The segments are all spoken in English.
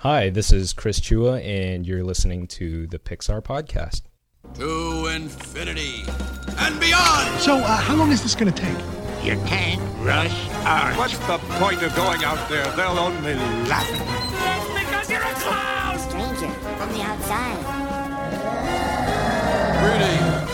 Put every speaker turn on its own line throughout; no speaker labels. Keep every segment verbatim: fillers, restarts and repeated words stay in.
Hi, this is Chris Chua, and you're listening to the Pixar Podcast.
To infinity and beyond!
So, uh, how long is this going to take?
You can't rush art.
What's the point of going out there? They'll only laugh at
That's because you're a clown!
Stranger from the outside.
Greetings.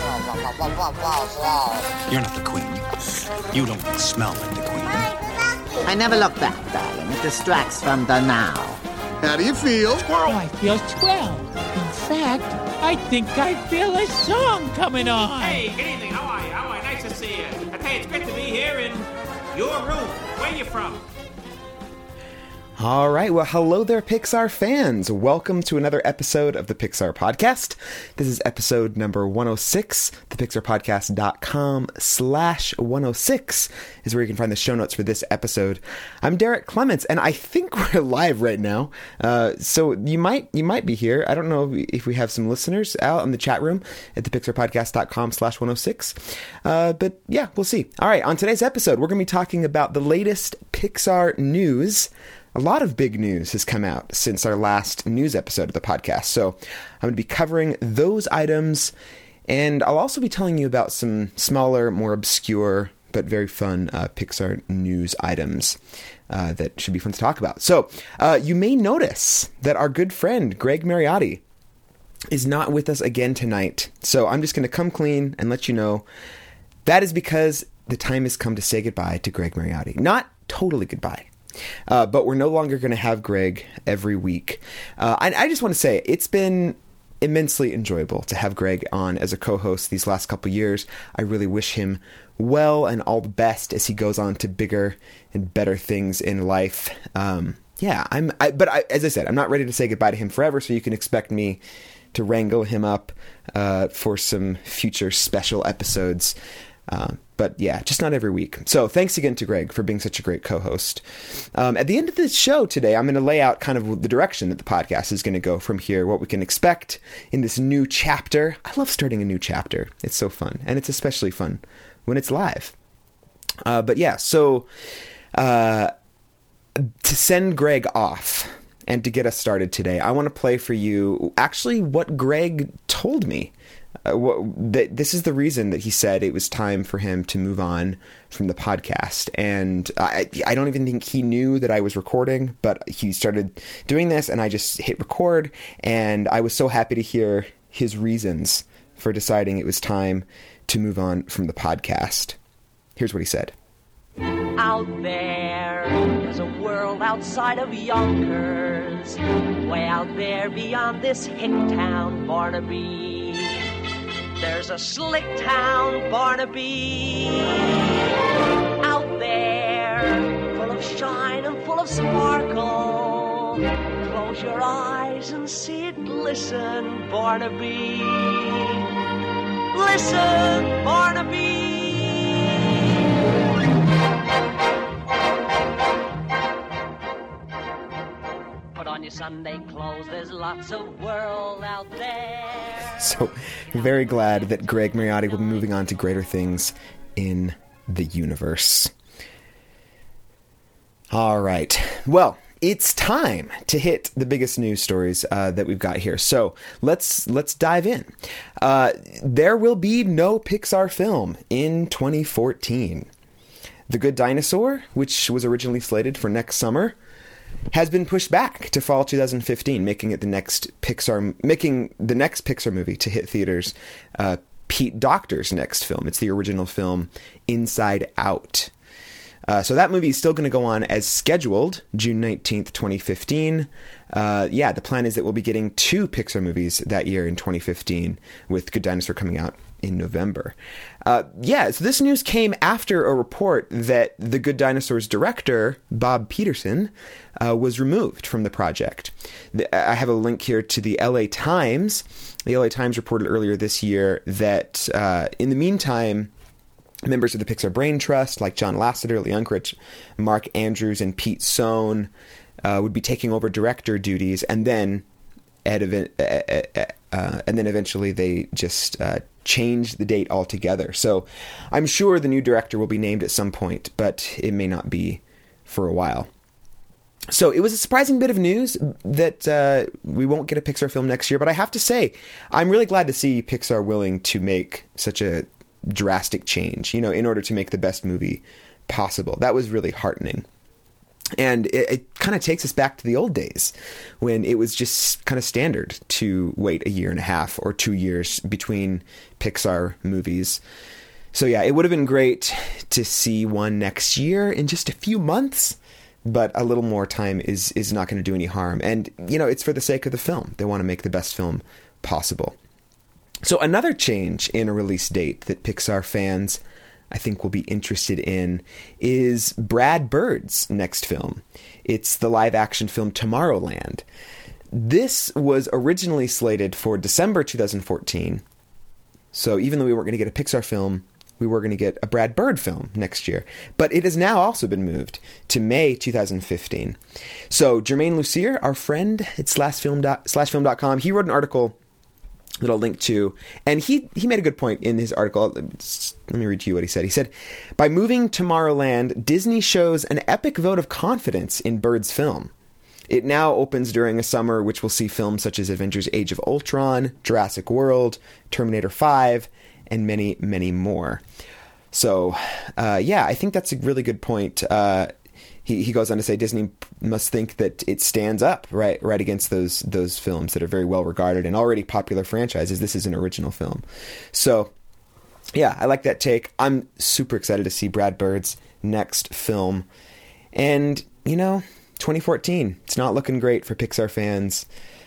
You're not the queen. You don't smell like the queen.
I never look back, darling. It distracts from the now.
How do you feel?
Oh, I feel swell. In fact, I think I feel a song coming on.
Hey, good evening. How are you? How are you? Nice to see you. I tell you, it's great to be here in your room. Where you from?
All right, well, hello there, Pixar fans. Welcome to another episode of the Pixar Podcast. This is episode number one oh six. thepixarpodcast.com slash 106 is where you can find the show notes for this episode. I'm Derek Clements, and I think we're live right now. Uh, so you might you might be here. I don't know if we have some listeners out in the chat room at thepixarpodcast.com slash 106. Uh, but yeah, we'll see. All right, on today's episode, we're going to be talking about the latest Pixar news. A lot of big news has come out since our last news episode of the podcast, so I'm going to be covering those items, and I'll also be telling you about some smaller, more obscure, but very fun uh, Pixar news items uh, that should be fun to talk about. So, uh, you may notice that our good friend, Greg Mariotti, is not with us again tonight, so I'm just going to come clean and let you know that is because the time has come to say goodbye to Greg Mariotti. Not totally goodbye. Uh, but we're no longer going to have Greg every week. Uh, I, I just want to say it's been immensely enjoyable to have Greg on as a co-host these last couple years. I really wish him well and all the best as he goes on to bigger and better things in life. Um, yeah, I'm. I, but I, as I said, I'm not ready to say goodbye to him forever, so you can expect me to wrangle him up uh, for some future special episodes. Uh, but yeah, just not every week. So thanks again to Greg for being such a great co-host. Um, at the end of this show today, I'm going to lay out kind of the direction that the podcast is going to go from here, what we can expect in this new chapter. I love starting a new chapter. It's so fun. And it's especially fun when it's live. Uh, but yeah, so uh, to send Greg off and to get us started today, I want to play for you actually what Greg told me. Uh, what, that this is the reason that he said it was time for him to move on from the podcast. And I, I don't even think he knew that I was recording, but he started doing this and I just hit record. And I was so happy to hear his reasons for deciding it was time to move on from the podcast. Here's what he said.
Out there, there's a world outside of Yonkers, way out there beyond this hick town, Barnaby. There's a slick town, Barnaby, out there, full of shine and full of sparkle. Close your eyes and see it glisten, Barnaby. Listen, Barnaby. Put on your Sunday clothes, there's lots of world out there.
So, very glad that Greg Mariotti will be moving on to greater things in the universe. All right. Well, it's time to hit the biggest news stories uh, that we've got here. So let's let's dive in. Uh, there will be no Pixar film in twenty fourteen. The Good Dinosaur, which was originally slated for next summer, has been pushed back to fall twenty fifteen, making it the next Pixar, making the next Pixar movie to hit theaters, uh, Pete Docter's next film. It's the original film, Inside Out. Uh, so that movie is still going to go on as scheduled, June nineteenth, twenty fifteen. Uh, yeah, the plan is that we'll be getting two Pixar movies that year in twenty fifteen, with Good Dinosaur coming out in November. Uh, yeah, so this news came after a report that The Good Dinosaur's director, Bob Peterson, uh, was removed from the project. The, I have a link here to the L A Times. The L A Times reported earlier this year that uh, in the meantime, members of the Pixar Brain Trust, like John Lasseter, Lee Unkrich, Mark Andrews, and Pete Sohn, uh, would be taking over director duties, and then at event, uh, uh, uh, and then eventually they just uh, changed the date altogether. So I'm sure the new director will be named at some point, but it may not be for a while. So it was a surprising bit of news that uh, we won't get a Pixar film next year. But I have to say, I'm really glad to see Pixar willing to make such a drastic change, you know, in order to make the best movie possible. That was really heartening. And it, it kind of takes us back to the old days when it was just kind of standard to wait a year and a half or two years between Pixar movies. So yeah, it would have been great to see one next year in just a few months, but a little more time is, is not going to do any harm. And, you know, it's for the sake of the film. They want to make the best film possible. So another change in a release date that Pixar fans, I think, will be interested in is Brad Bird's next film. It's the live-action film Tomorrowland. This was originally slated for December twenty fourteen. So even though we weren't going to get a Pixar film, we were going to get a Brad Bird film next year. But it has now also been moved to May twenty fifteen. So Jermaine Lucier, our friend at slash film dot com, he wrote an article that I'll link to, and he, he made a good point in his article. Let me read to you what he said. He said, by moving Tomorrowland, Disney shows an epic vote of confidence in Bird's film. It now opens during a summer which will see films such as Avengers Age of Ultron, Jurassic World, Terminator five, and many, many more. So, uh, yeah, I think that's a really good point. Uh, he, he goes on to say Disney must think that it stands up right right against those those films that are very well regarded and already popular franchises. This is an original film. So, yeah, I like that take. I'm super excited to see Brad Bird's next film. And, you know, twenty fourteen, it's not looking great for Pixar fans,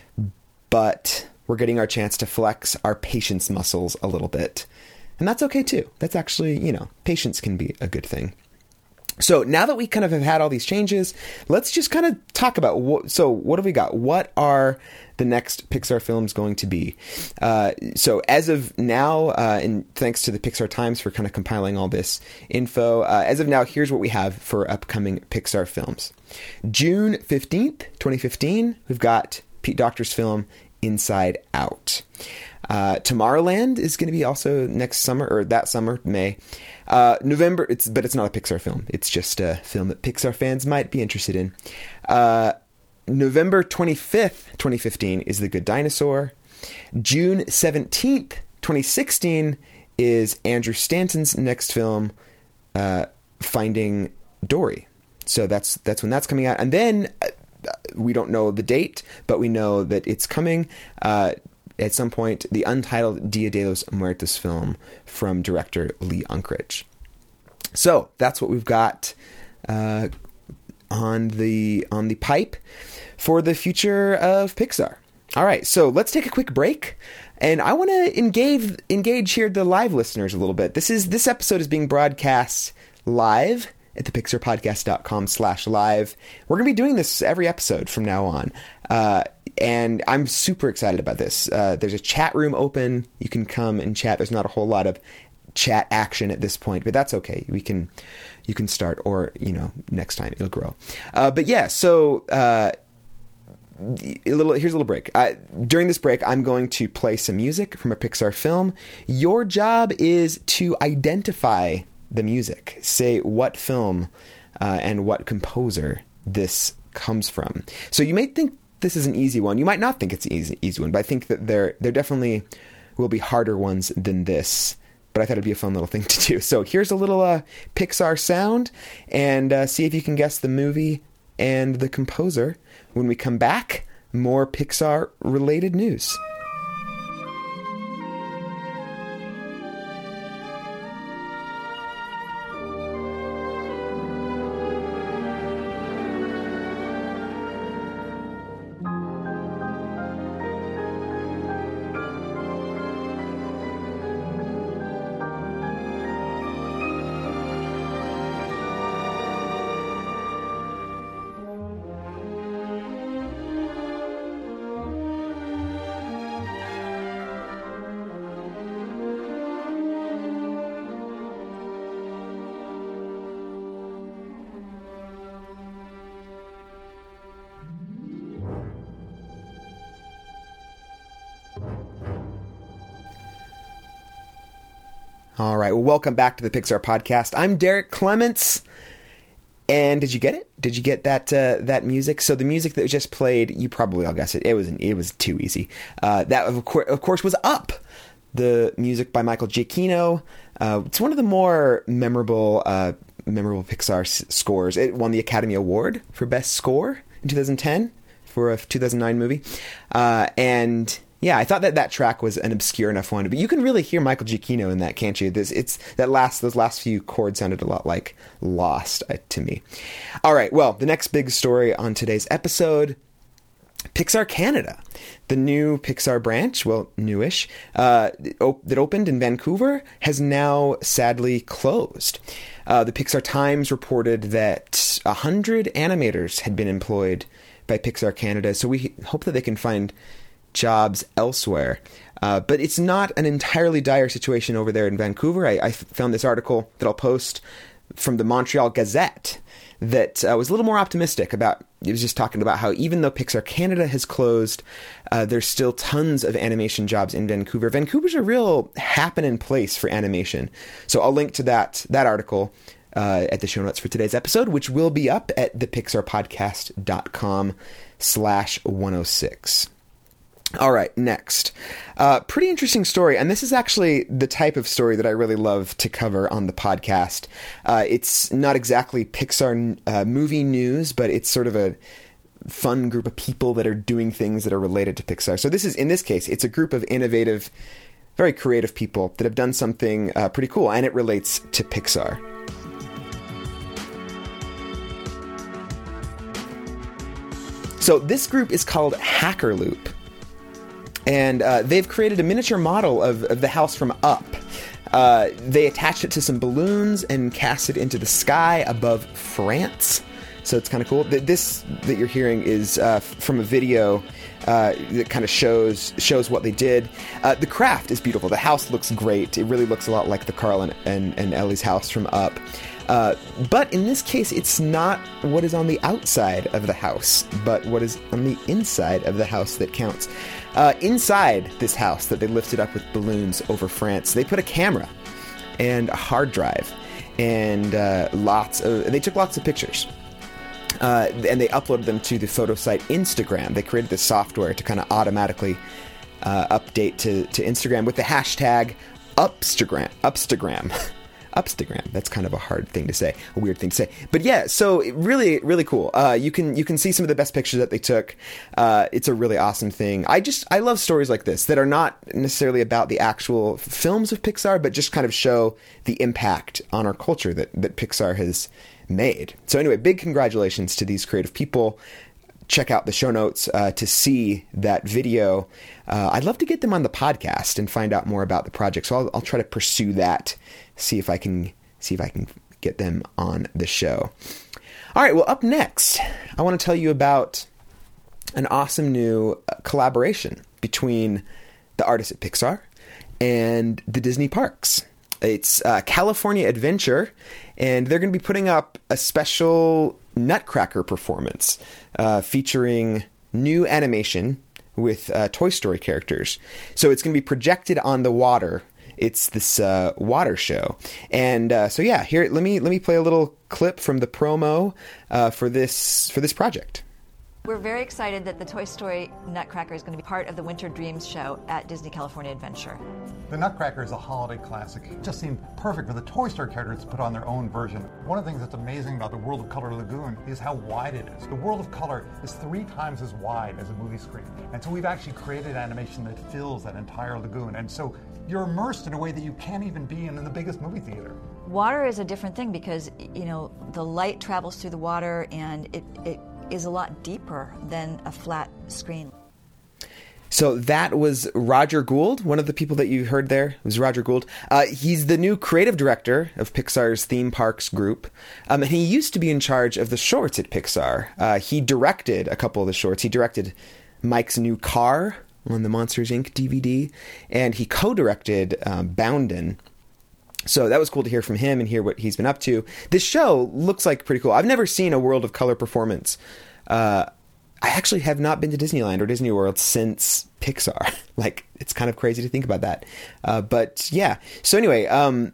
but we're getting our chance to flex our patience muscles a little bit. And that's okay too. That's actually, you know, patience can be a good thing. So now that we kind of have had all these changes, let's just kind of talk about what, so what have we got? What are the next Pixar films going to be? Uh, so as of now, uh, and thanks to the Pixar Times for kind of compiling all this info, uh, as of now, here's what we have for upcoming Pixar films. June fifteenth, twenty fifteen, we've got Pete Docter's film Inside Out. Uh, Tomorrowland is going to be also next summer, or that summer, May. Uh, November, it's but it's not a Pixar film. It's just a film that Pixar fans might be interested in. Uh, November twenty-fifth, twenty fifteen is The Good Dinosaur. June seventeenth, twenty sixteen is Andrew Stanton's next film, uh, Finding Dory. So that's that's when that's coming out. And then uh, we don't know the date, but we know that it's coming. Uh, At some point, the untitled Dia de los Muertos film from director Lee Unkrich. So that's what we've got uh, on the on the pipe for the future of Pixar. All right, so let's take a quick break, and I want to engage engage here the live listeners a little bit. This is this episode is being broadcast live at the pixar podcast dot com slash live. We're going to be doing this every episode from now on. Uh, and I'm super excited about this. Uh, there's a chat room open. You can come and chat. There's not a whole lot of chat action at this point, but that's okay. We can, you can start, or, you know, next time it'll grow. Uh, but yeah, so, uh, a little, here's a little break. Uh, during this break, I'm going to play some music from a Pixar film. Your job is to identify the music. Say what film uh, and what composer this comes from. So you may think this is an easy one. You might not think it's an easy, easy one, but I think that there there definitely will be harder ones than this. But I thought it'd be a fun little thing to do. So here's a little uh, Pixar sound, and uh, see if you can guess the movie and the composer. When we come back, more Pixar-related news. All right, well, welcome back to the Pixar Podcast. I'm Derek Clements, And did you get it? Did you get that uh, that music? So the music that was just played, you probably all guessed it. It was it was too easy. Uh, that of course, of course was Up, the music by Michael Giacchino. Uh, it's one of the more memorable uh, memorable Pixar s- scores. It won the Academy Award for Best Score in two thousand ten for a two thousand nine movie. Uh, and yeah, I thought that that track was an obscure enough one, but you can really hear Michael Giacchino in that, can't you? This, it's that last those last few chords sounded a lot like Lost uh, to me. All right, well, the next big story on today's episode: Pixar Canada, the new Pixar branch, well, newish, uh, op- that opened in Vancouver, has now sadly closed. Uh, the Pixar Times reported that one hundred animators had been employed by Pixar Canada, so we hope that they can find jobs elsewhere. Uh, but it's not an entirely dire situation over there in Vancouver. I, I found this article that I'll post from the Montreal Gazette that uh, was a little more optimistic about. It was just talking about how even though Pixar Canada has closed, uh, there's still tons of animation jobs in Vancouver. Vancouver's a real happening place for animation. So I'll link to that that article uh, at the show notes for today's episode, which will be up at thepixarpodcast.com slash 106. All right, next. Uh, pretty interesting story, and this is actually the type of story that I really love to cover on the podcast. Uh, it's not exactly Pixar uh, movie news, but it's sort of a fun group of people that are doing things that are related to Pixar. So this is, in this case, it's a group of innovative, very creative people that have done something uh, pretty cool, and it relates to Pixar. So this group is called Hackerloop. And uh, they've created a miniature model of, of the house from Up. Uh, they attached it to some balloons and cast it into the sky above France. So it's kind of cool. This that you're hearing is uh, from a video uh, that kind of shows shows what they did. Uh, the craft is beautiful. The house looks great. It really looks a lot like the Carl and, and, and Ellie's house from Up. Uh, but in this case, it's not what is on the outside of the house, but what is on the inside of the house that counts. Uh, inside this house that they lifted up with balloons over France, they put a camera and a hard drive and uh, lots of. They took lots of pictures. Uh, and they uploaded them to the photo site Instagram. They created this software to kind of automatically uh, update to, to Instagram with the hashtag Upstagram. Upstagram. Upstagram. That's kind of a hard thing to say, a weird thing to say. But yeah, so really, really cool. Uh, you can you can see some of the best pictures that they took. Uh, it's a really awesome thing. I just I love stories like this that are not necessarily about the actual films of Pixar, but just kind of show the impact on our culture that that Pixar has made. So anyway, big congratulations to these creative people. Check out the show notes uh, to see that video. Uh, I'd love to get them on the podcast and find out more about the project. So I'll, I'll try to pursue that. See if I can see if I can get them on the show. All right. Well, up next, I want to tell you about an awesome new collaboration between the artists at Pixar and the Disney parks. It's uh, California Adventure, and they're going to be putting up a special Nutcracker performance uh, featuring new animation with uh, Toy Story characters. So it's going to be projected on the water. It's this uh, water show, and uh, so yeah. Here, let me let me play a little clip from the promo uh, for this for this project.
We're very excited that the Toy Story Nutcracker is going to be part of the Winter Dreams show at Disney California Adventure.
The Nutcracker is a holiday classic. It just seemed perfect for the Toy Story characters to put on their own version. One of the things that's amazing about the World of Color Lagoon is how wide it is. The World of Color is three times as wide as a movie screen. And so we've actually created animation that fills that entire lagoon. And so you're immersed in a way that you can't even be in in the biggest movie theater.
Water is a different thing because, you know, the light travels through the water and it, it is a lot deeper than a flat screen.
So that was Roger Gould, one of the people that you heard there. It was Roger Gould. Uh, he's the new creative director of Pixar's theme parks group. Um, and he used to be in charge of the shorts at Pixar. Uh, he directed a couple of the shorts. He directed Mike's New Car on the Monsters, Incorporated D V D. And he co-directed um, Bounden. So that was cool to hear from him and hear what he's been up to. This show looks like pretty cool. I've never seen a World of Color performance. Uh, I actually have not been to Disneyland or Disney World since Pixar. Like, it's kind of crazy to think about that. Uh, but yeah. So anyway, um,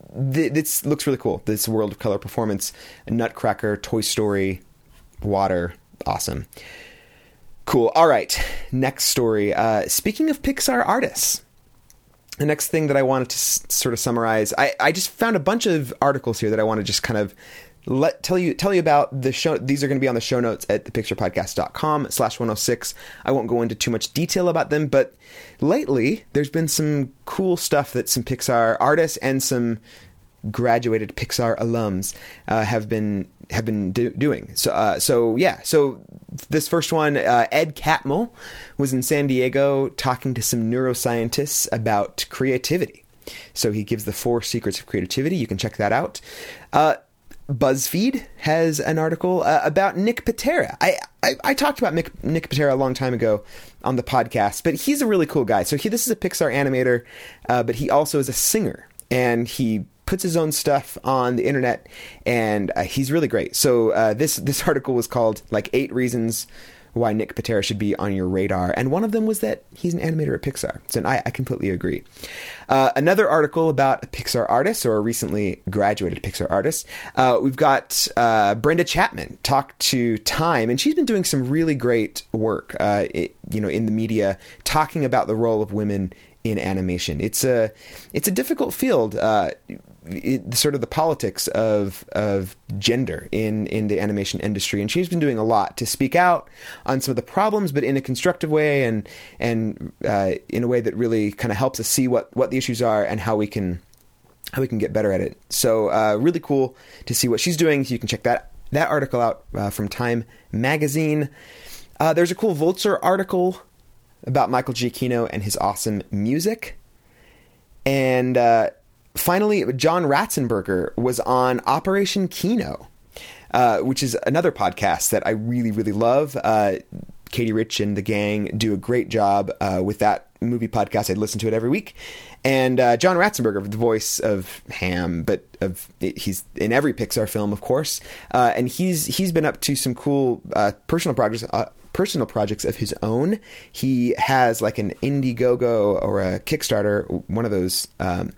th- this looks really cool. This World of Color performance, Nutcracker, Toy Story, water, awesome. Cool. All right, next story. Uh, speaking of Pixar artists, the next thing that I wanted to s- sort of summarize, I, I just found a bunch of articles here that I want to just kind of let tell you tell you about. The show. These are going to be on the show notes at thepixarpodcast.com slash 106. I won't go into too much detail about them, but lately there's been some cool stuff that some Pixar artists and some graduated Pixar alums uh, have been have been do- doing. So uh, so yeah. So this first one, uh, Ed Catmull was in San Diego talking to some neuroscientists about creativity. So he gives the four secrets of creativity. You can check that out. Uh, BuzzFeed has an article uh, about Nick Patera. I, I, I talked about Nick, Nick Patera a long time ago on the podcast, but he's a really cool guy. So he, this is a Pixar animator, uh, but he also is a singer, and he puts his own stuff on the internet, and uh, he's really great. So uh, this this article was called like eight reasons why Nick Patera should be on your radar, and one of them was that he's an animator at Pixar. So I, I completely agree. Uh, another article about a Pixar artist, or a recently graduated Pixar artist. Uh, we've got uh, Brenda Chapman talk to Time, and she's been doing some really great work, uh, it, you know, in the media, talking about the role of women in animation. It's a it's a difficult field. Uh, It, sort of the politics of of gender in, in the animation industry, and she's been doing a lot to speak out on some of the problems, but in a constructive way, and and uh, in a way that really kind of helps us see what, what the issues are and how we can how we can get better at it. So uh, really cool to see what she's doing. So you can check that that article out uh, from Time Magazine. Uh, there's a cool Vulture article about Michael Giacchino and his awesome music, and uh, finally, John Ratzenberger was on Operation Kino, uh, which is another podcast that I really, really love. Uh, Katie Rich and the gang do a great job uh, with that movie podcast. I listen to it every week. And uh, John Ratzenberger, the voice of Ham, but of he's in every Pixar film, of course. Uh, and he's he's been up to some cool uh, personal projects. Uh, personal projects of his own. He has like an Indiegogo or a Kickstarter, one of those, um,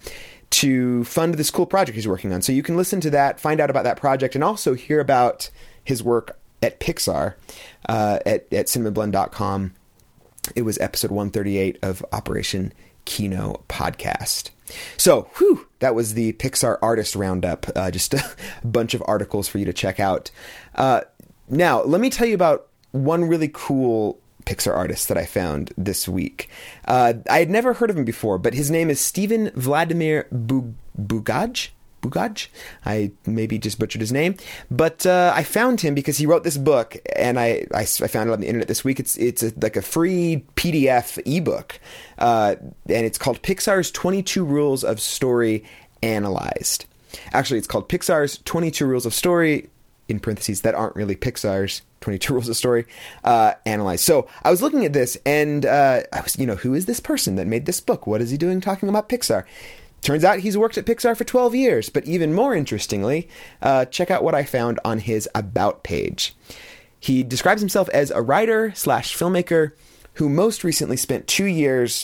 to fund this cool project he's working on. So you can listen to that, find out about that project, and also hear about his work at Pixar uh, at, at cinema blend dot com. It was episode one thirty-eight of Operation Kino podcast. So, whew, that was the Pixar Artist Roundup. Uh, just a bunch of articles for you to check out. Uh, now, let me tell you about one really cool Pixar artist that I found this week. Uh, I had never heard of him before, but his name is Stephen Vladimir Bug- Bugaj. Bugaj? I maybe just butchered his name, but uh, I found him because he wrote this book, and I, I, I found it on the internet this week. It's it's a, like a free P D F ebook, uh, and it's called Pixar's twenty-two Rules of Story Analyzed. Actually, it's called Pixar's twenty-two Rules of Story, in parentheses, that aren't really Pixar's twenty-two Rules of Story, uh, analyzed. So I was looking at this, and uh, I was, you know, who is this person that made this book? What is he doing talking about Pixar? Turns out he's worked at Pixar for twelve years, but even more interestingly, uh, check out what I found on his About page. He describes himself as a writer slash filmmaker who most recently spent two years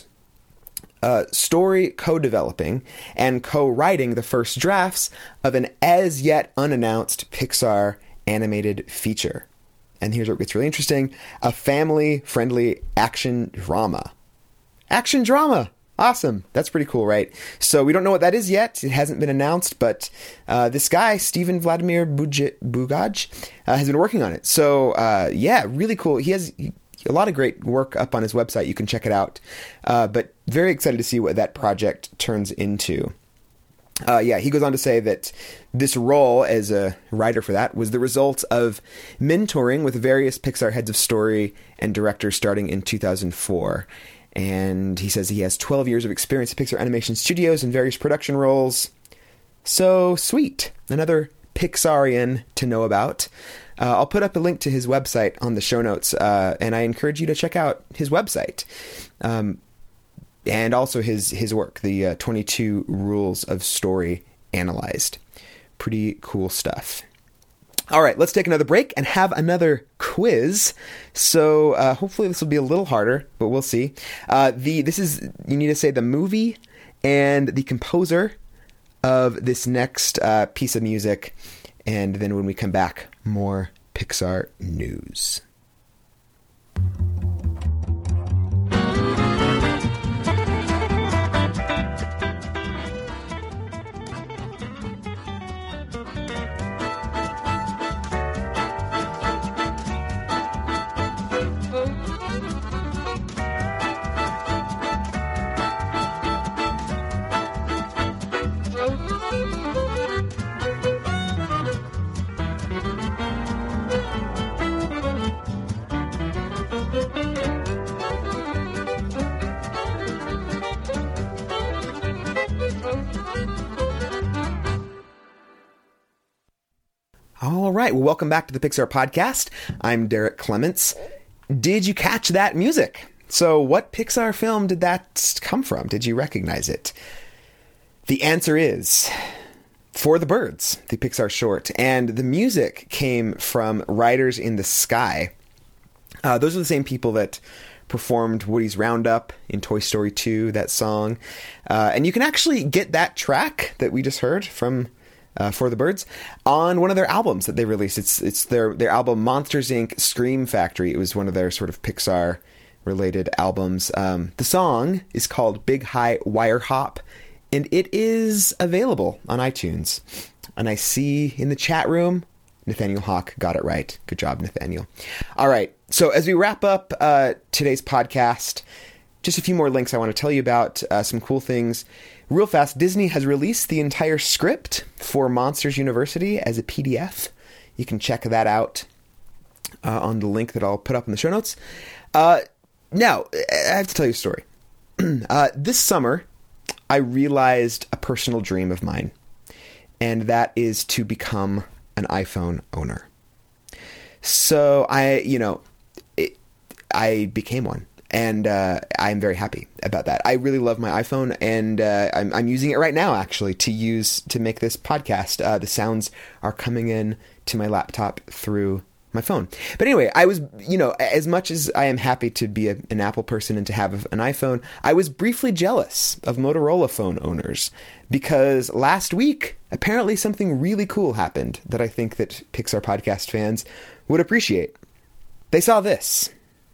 uh, story co-developing and co-writing the first drafts of an as yet unannounced Pixar animated feature. And here's what gets really interesting: a family-friendly action drama. Action drama! Awesome. That's pretty cool, right? So we don't know what that is yet. It hasn't been announced, but uh, this guy, Stephen Vladimir Buj- Bugaj, uh, has been working on it. So, uh, yeah, really cool. He has a lot of great work up on his website. You can check it out. Uh, but very excited to see what that project turns into. Uh, yeah, he goes on to say that this role as a writer for that was the result of mentoring with various Pixar heads of story and directors starting in two thousand four. And he says he has twelve years of experience at Pixar Animation Studios in various production roles. So sweet. Another Pixarian to know about. Uh, I'll put up a link to his website on the show notes, uh, and I encourage you to check out his website. Um, and also his, his work, the uh, twenty-two Rules of Story Analyzed. Pretty cool stuff. All right, let's take another break and have another quiz. So uh, hopefully this will be a little harder, but we'll see. Uh, the this is you need to say the movie and the composer of this next uh, piece of music, and then when we come back, more Pixar news. All right. Well, welcome back to the Pixar Podcast. I'm Derek Clements. Did you catch that music? So what Pixar film did that come from? Did you recognize it? The answer is For the Birds, the Pixar short. And the music came from Riders in the Sky. Uh, those are the same people that performed Woody's Roundup in Toy Story two, that song. Uh, and you can actually get that track that we just heard from Uh, For the Birds on one of their albums that they released. It's it's their their album Monsters, Incorporated. Scream Factory. It was one of their sort of Pixar related albums. Um, the song is called Big High Wire Hop, and it is available on iTunes. And I see in the chat room, Nathaniel Hawk got it right. Good job, Nathaniel. All right. So as we wrap up uh, today's podcast, just a few more links I want to tell you about, uh, some cool things. Real fast, Disney has released the entire script for Monsters University as a P D F. You can check that out uh, on the link that I'll put up in the show notes. Uh, now, I have to tell you a story. uh, this summer, I realized a personal dream of mine, and that is to become an iPhone owner. So I, you know, it, I became one. And uh, I'm very happy about that. I really love my iPhone, and uh, I'm, I'm using it right now, actually, to use to make this podcast. Uh, the sounds are coming in to my laptop through my phone. But anyway, I was, you know, as much as I am happy to be a, an Apple person and to have an iPhone, I was briefly jealous of Motorola phone owners because last week, apparently something really cool happened that I think that Pixar Podcast fans would appreciate. They saw this.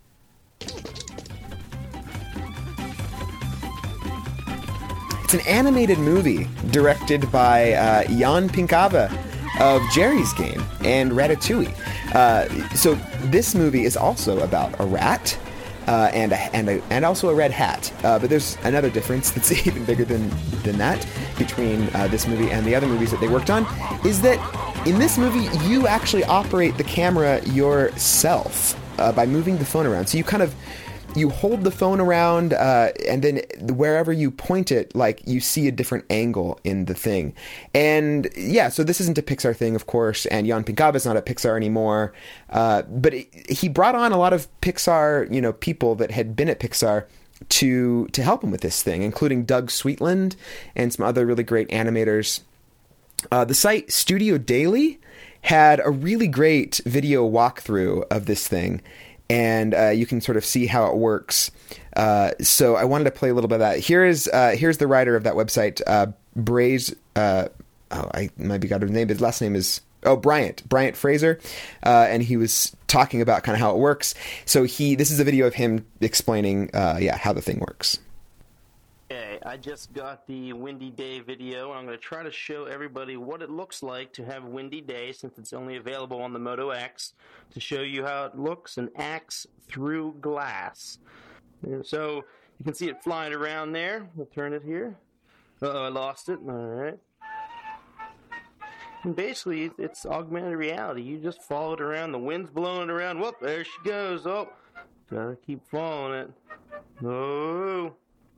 It's an animated movie directed by uh, Jan Pinkava of Jerry's Game and Ratatouille. Uh, so this movie is also about a rat uh, and a, and a, and also a red hat. Uh, but there's another difference that's even bigger than than that between uh, this movie and the other movies that they worked on, is that in this movie you actually operate the camera yourself uh, by moving the phone around. So you kind of You hold the phone around, uh, and then wherever you point it, like, you see a different angle in the thing. And, yeah, so this isn't a Pixar thing, of course, and Jan Pinkava is not at Pixar anymore. Uh, but it, he brought on a lot of Pixar, you know, people that had been at Pixar to to help him with this thing, including Doug Sweetland and some other really great animators. Uh, the site Studio Daily had a really great video walkthrough of this thing, and uh, you can sort of see how it works. Uh, so I wanted to play a little bit of that. Here is uh, here's the writer of that website, uh, Braze. Uh, oh, I maybe got his name. His last name is oh Bryant Bryant Fraser, uh, and he was talking about kind of how it works. So he this is a video of him explaining, uh, yeah, how the thing works.
Okay, I just got the Windy Day video, and I'm going to try to show everybody what it looks like to have a windy day, since it's only available on the Moto X, to show you how it looks and acts through glass. And so you can see it flying around there. We'll turn it here. Uh-oh, I lost it. All right. And basically, it's augmented reality. You just follow it around. The wind's blowing it around. Whoop, there she goes. Oh, gotta keep following it. Oh.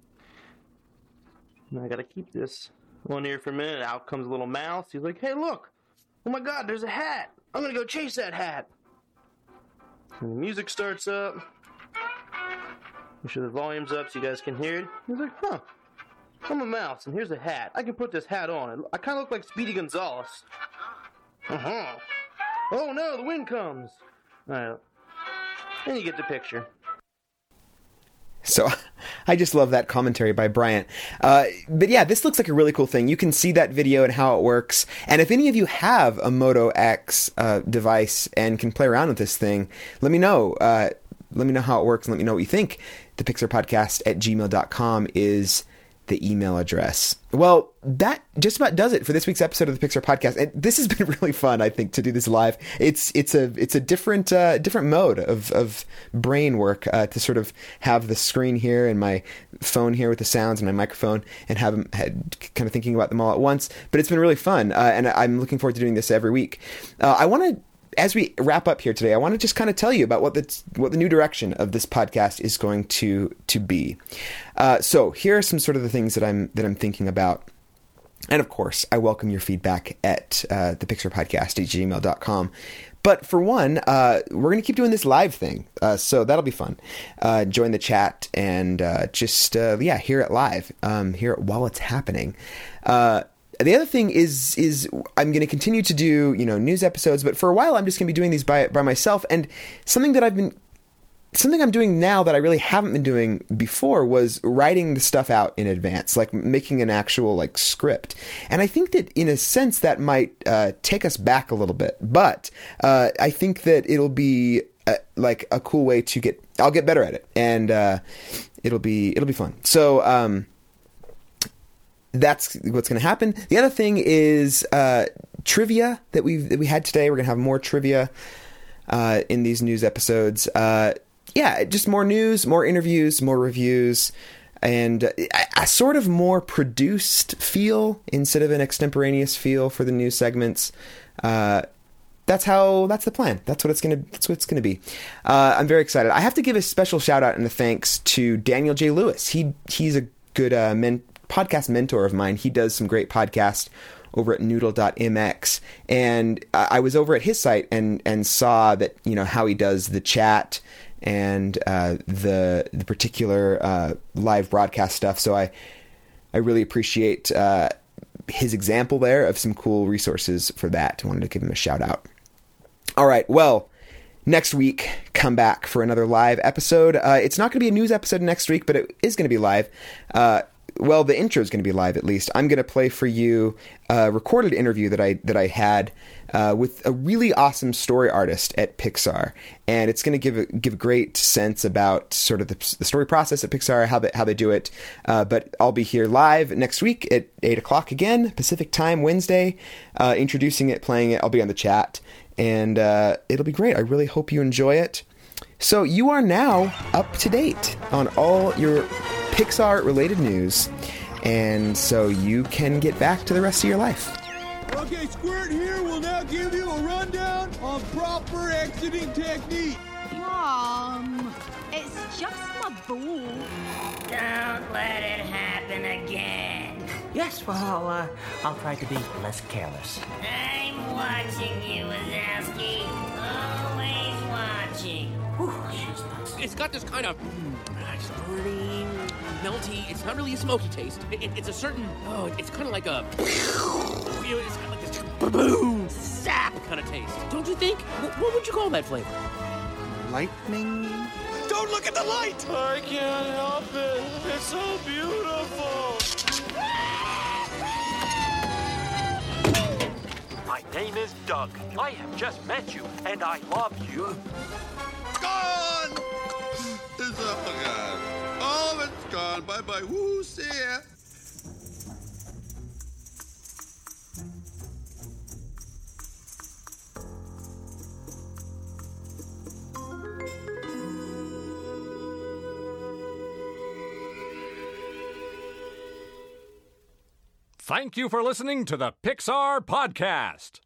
I gotta keep this on here for a minute. Out comes a little mouse. He's like, hey, look. Oh my God, there's a hat. I'm gonna go chase that hat. And the music starts up. Make sure the volume's up so you guys can hear it. He's like, huh. I'm a mouse, and here's a hat. I can put this hat on. I kind of look like Speedy Gonzales. Uh-huh. Oh no, the wind comes. All right. And you get the picture.
So I just love that commentary by Bryant. Uh, but yeah, this looks like a really cool thing. You can see that video and how it works. And if any of you have a Moto X uh, device and can play around with this thing, let me know. Uh, let me know how it works and let me know what you think. The Pixar Podcast at gmail dot com is the email address. Well, that just about does it for this week's episode of the Pixar Podcast. And this has been really fun, I think, to do this live. It's it's a it's a different uh, different mode of of brain work uh, to sort of have the screen here and my phone here with the sounds and my microphone and have them had, kind of thinking about them all at once. But it's been really fun, uh, and I'm looking forward to doing this every week. Uh, I want to. As we wrap up here today, I want to just kind of tell you about what the what the new direction of this podcast is going to to be. Uh, so here are some sort of the things that I'm that I'm thinking about, and of course, I welcome your feedback at uh, the Pixar Podcast at gmail dot com. But for one, uh, we're going to keep doing this live thing, uh, so that'll be fun. Uh, join the chat and uh, just uh, yeah, hear it live, um, hear it while it's happening. Uh, The other thing is, is I'm going to continue to do, you know, news episodes, but for a while I'm just going to be doing these by by myself. And something that I've been, something I'm doing now that I really haven't been doing before was writing the stuff out in advance, like making an actual like script. And I think that in a sense that might uh, take us back a little bit, but uh, I think that it'll be uh, like a cool way to get. I'll get better at it, and uh, it'll be it'll be fun. So. Um, That's what's going to happen. The other thing is uh, trivia that we that we had today. We're going to have more trivia uh, in these news episodes. Uh, yeah, just more news, more interviews, more reviews, and a, a sort of more produced feel instead of an extemporaneous feel for the news segments. Uh, that's how. That's the plan. That's what it's gonna. That's what it's gonna be. Uh, I'm very excited. I have to give a special shout out and a thanks to Daniel J. Lewis. He he's a good uh, men. podcast mentor of mine. He does some great podcasts over at noodle dot m x, and I was over at his site and and saw that, you know, how he does the chat and uh, the the particular uh, live broadcast stuff. So I I really appreciate uh, his example there of some cool resources for that. I wanted to give him a shout out. All right, well, next week, come back for another live episode. Uh, it's not going to be a news episode next week, but it is going to be live. Uh, Well, the intro is going to be live, at least. I'm going to play for you a recorded interview that I that I had uh, with a really awesome story artist at Pixar, and it's going to give a, give a great sense about sort of the, the story process at Pixar, how they how they do it. Uh, but I'll be here live next week at eight o'clock again, Pacific time, Wednesday, uh, introducing it, playing it. I'll be on the chat, and uh, it'll be great. I really hope you enjoy it. So you are now up to date on all your Pixar-related news, and so you can get back to the rest of your life.
Okay, Squirt here will now give you a rundown on proper exiting technique.
Mom, it's just my ball.
Don't let it happen again.
Yes, well, I'll, uh, I'll try to be less careless.
I'm watching you, Wazowski. Always watching.
Whew, she's nice.
It's got this kind of burning, melty. It's not really a smoky taste. It, it, it's a certain. Oh, it's kind of like a. You know, it's kind of like this boom, sap kind of taste. Don't you think? What, what would you call that flavor?
Lightning?
Don't look at the light! I can't help it. It's so beautiful.
My name is Doug. I have just met you, and I love you.
Gone! It's all gone. All of it's gone. Bye-bye. Woo, see ya.
Thank you for listening to the Pixar Podcast.